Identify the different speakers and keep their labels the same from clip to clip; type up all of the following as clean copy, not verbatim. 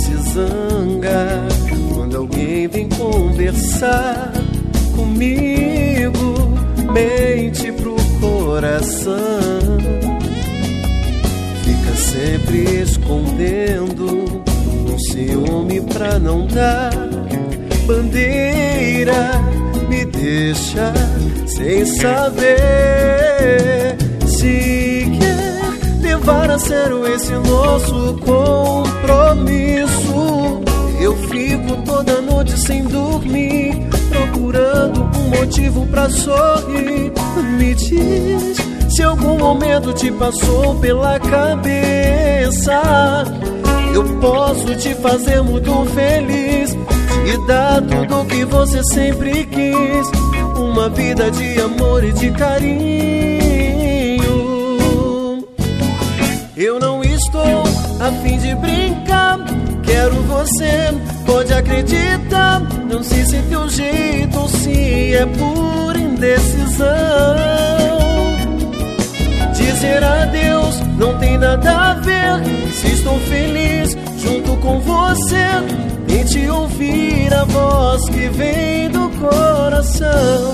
Speaker 1: se zanga quando alguém vem conversar comigo, mente pro coração. Fica sempre escondendo um ciúme pra não dar bandeira, me deixa sem saber se quer levar a sério esse nosso compromisso. Eu fico toda noite sem dormir, procurando um motivo pra sorrir. Me diz se algum momento te passou pela cabeça. Eu posso te fazer muito feliz, te dar tudo que você sempre quis, uma vida de amor e de carinho. Eu não estou a fim de brincar, quero você, pode acreditar. Não sei se é teu jeito ou se é por indecisão. Dizer adeus não tem nada a ver, se estou feliz junto com você. Tente ouvir a voz que vem do coração.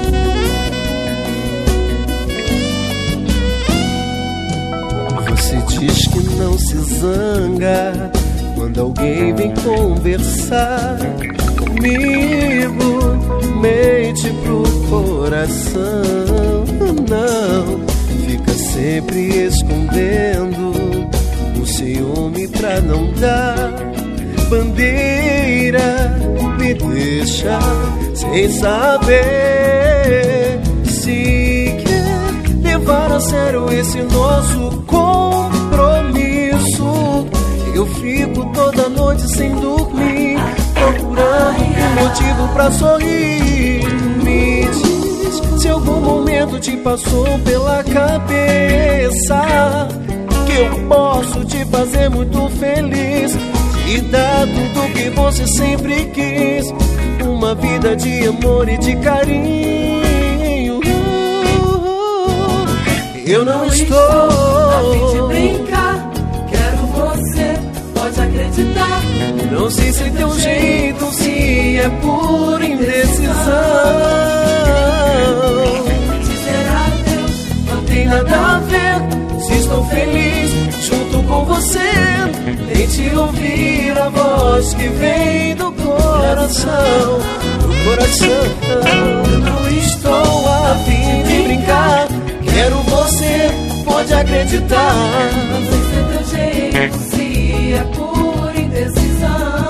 Speaker 1: Você diz que não se zanga quando alguém vem conversar comigo, mente pro coração. Não, fica sempre escondendo o ciúme pra não dar bandeira, me deixa sem saber se quer levar a sério esse nosso compromisso. Eu fico toda noite sem dormir, procurando um motivo pra sorrir. Me diz se algum momento te passou pela cabeça que eu posso te fazer muito feliz, e dar tudo que você sempre quis, uma vida de amor e de carinho. Eu não estou
Speaker 2: a fim de brincar, quero você, pode acreditar.
Speaker 1: Não sei se é teu jeito ou se é por indecisão.
Speaker 2: Dizer adeus
Speaker 1: não tem nada a ver, se estou feliz junto com você. Tente ouvir a voz que vem do coração, do coração. Eu não estou a fim de brincar, quero você, pode acreditar.
Speaker 2: Não sei se é teu jeito, se é por indecisão.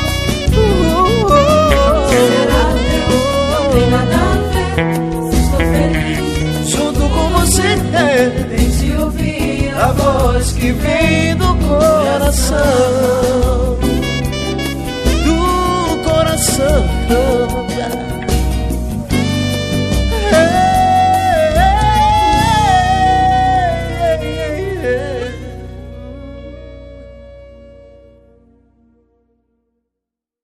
Speaker 2: Dizer adeus não tem nada a ver, se estou feliz
Speaker 1: junto com você.
Speaker 2: Tente ouvir
Speaker 1: a voz que vem do coração.